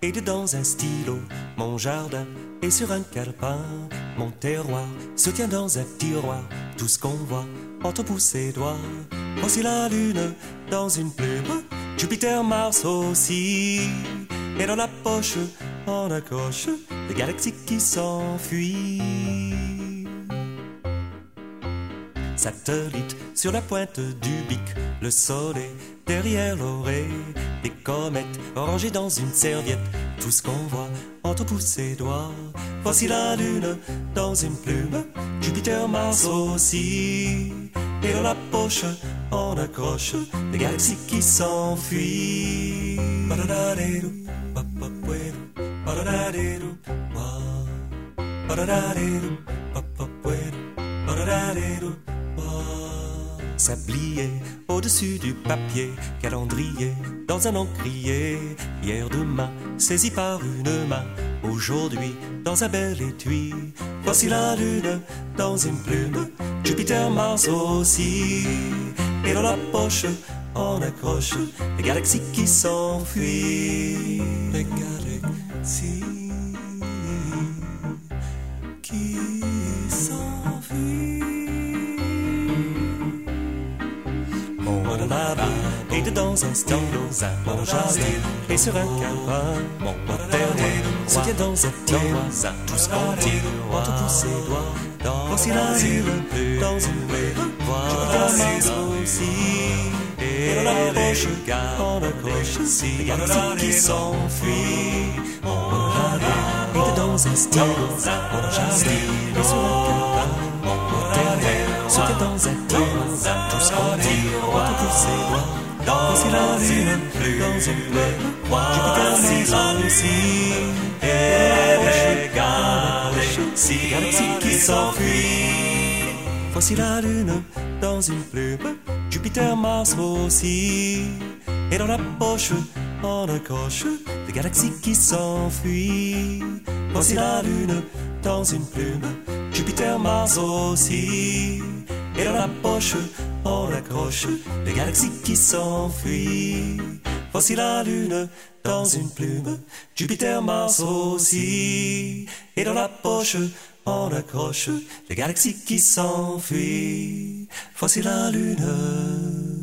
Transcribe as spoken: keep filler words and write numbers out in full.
et dedans un stylo. Mon jardin est sur un calepin, mon terroir se tient dans un tiroir. Tout ce qu'on voit entre ses doigts. Voici la lune dans une plume, Jupiter, Mars aussi. Et dans la poche, on accroche les galaxies qui s'enfuient. Satellite sur la pointe du bic, le soleil derrière l'oreille. Des comètes rangées dans une serviette, tout ce qu'on voit entre ses doigts. Voici la lune dans une plume, Jupiter, Mars aussi. Et dans la poche, on accroche les galaxies qui s'enfuient. Sablier au-dessus du papier, calendrier dans un encrier. Hier, demain, saisi par une main, aujourd'hui dans un bel étui. Voici la lune dans une plume, Jupiter, Mars aussi. Et dans la poche, on accroche les galaxies qui s'enfuient. Les galaxies qui s'enfuient. Mon avion est dedans un stylo, mon jardin est sur un calepin. Mon terroir se tient dans un tiroir. Tout ce qu'on dit entre ses doigts. Voici la lune dans une plume, Jupiter, Mars aussi. Et dans la poche, on accroche les galaxies qui s'enfuient. Mon avion est dans un stylo, mon jardin est sur un calepin. Mon terroir se tient dans un tiroir. Tout ce qu'on dit entre ses doigts. Voici la lune dans une plume, Jupiter, Mars aussi. Et les galaxies qui s'enfuient. Voici la lune dans une plume, Jupiter, Mars aussi. Et dans la poche, on accroche les galaxies qui s'enfuient. Voici la lune dans une plume, Jupiter, Mars aussi. Et dans la poche, on accroche les galaxies qui s'enfuient. Voici la lune dans une plume, Jupiter, Mars aussi. Et dans la poche, on accroche les galaxies qui s'enfuient. Voici la lune